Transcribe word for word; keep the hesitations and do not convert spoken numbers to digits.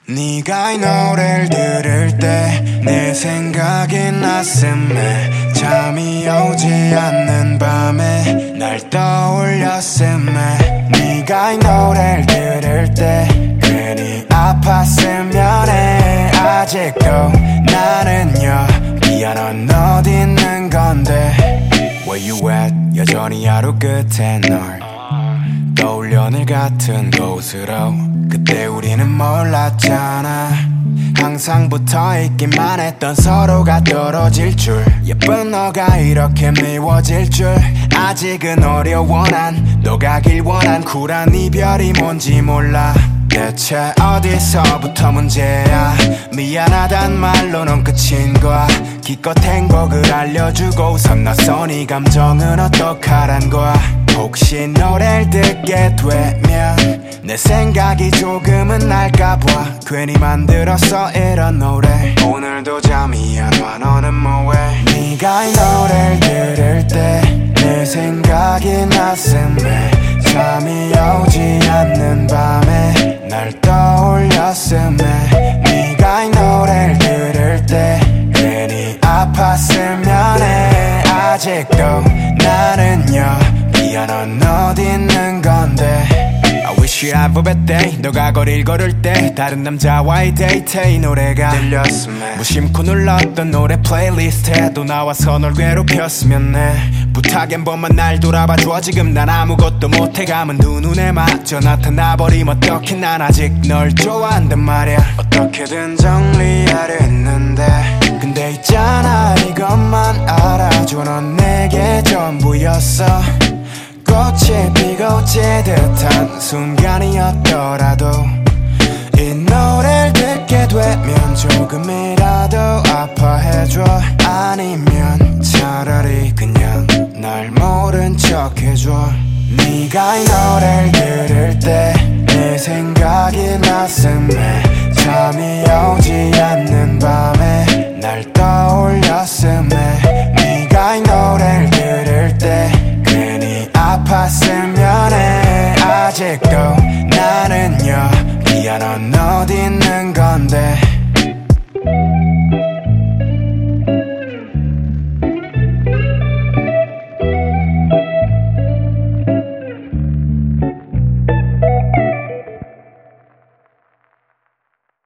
네가 이 노래를 들을 때 내 생각이 났음에 잠이 오지 않는 밤에 날 떠올렸음에 네가 이 노래를 들을 때 괜히 아팠으면 해. 아직도 나는요 미안 넌 어디 있는 건데 Where you at 여전히 하루 끝에 널 떠올려 늘 같은 곳으로 그때 우리는 몰랐잖아. 항상 붙어있기만 했던 서로가 떨어질 줄 예쁜 너가 이렇게 미워질 줄 아직은 어려워 난 너가 길 원한 쿨한 이별이 뭔지 몰라. 대체 어디서부터 문제야. 미안하단 말로 넌 끝인 거야. 기껏 행복을 알려주고선 낯선 이 감정은 어떡하란 거야. 혹시 노래를 듣게 되면 내 생각이 조금은 날까봐 괜히 만들었어 이런 노래. 오늘도 잠이 안 와 너는 뭐해. 네가 이 노래를 들을 때 내 생각이 났음에 잠이 오지 않는 밤에 날 떠올렸음에 네가 이 노래를 들을 때 괜히 아팠으면 해. 아직도 나는요 미안 넌 어디 있는 건데 I wish you have a bad day. 너가 거릴 걸을 때 다른 남자와의 데이트에 이 노래가 들렸음에 무심코 눌렀던 노래 플레이리스트에도 나와서 널 괴롭혔으면 해. 부탁 한 번만 날 돌아봐줘. 지금 난 아무것도 못해. 감은 두 눈에 마저 나타나버리면 어떡해. 난 아직 널 좋아한단 말이야. 어떻게든 정리하려 했는데 근데 있잖아 이것만 알아줘. 넌 내게 전부였어. 꽃이 피고 지듯한 순간이었더라도 이 노래를 듣게 되면 조금이라도 아파해줘. 아니면 차라리 그냥 날 모른 척 해줘. 네가 이 노래를 들을 때 내 생각이 났음에 잠이 오지 않는 밤에 날 떠올렸음에 네가 이 노래를 들을 때 괜히 아팠으면 해. 아직도 나는요 미안 넌 어디 있는 건데